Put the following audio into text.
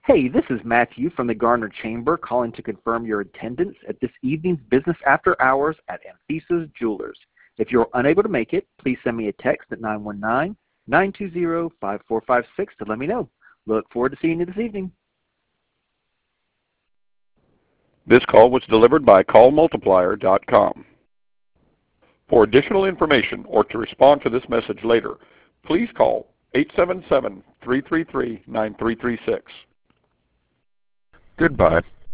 Hey, this is Matthew from the Garner Chamber calling to confirm your attendance at this evening's business after hours at Amphisas Jewelers. If you're unable to make it, please send me a text at 919-920-5456 to let me know. Look forward to seeing you this evening. This call was delivered by callmultiplier.com. For additional information or to respond to this message later, please call 877-333-9336. Goodbye.